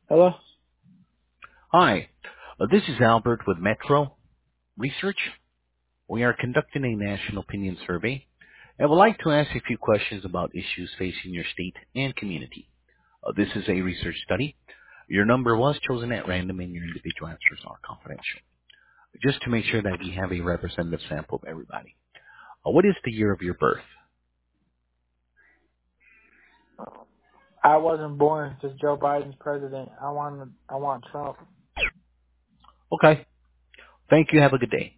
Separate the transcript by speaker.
Speaker 1: Hello?
Speaker 2: Hi, this is Albert with Metro Research. We are conducting a national opinion survey and would like to ask a few questions about issues facing your state and community. This is a research study. Your number was chosen at random and your individual answers are confidential. Just to make sure that we have a representative sample of everybody. What is the year of your birth?
Speaker 1: I wasn't born just Joe Biden's president. I want Trump.
Speaker 2: Okay. Thank you. Have a good day.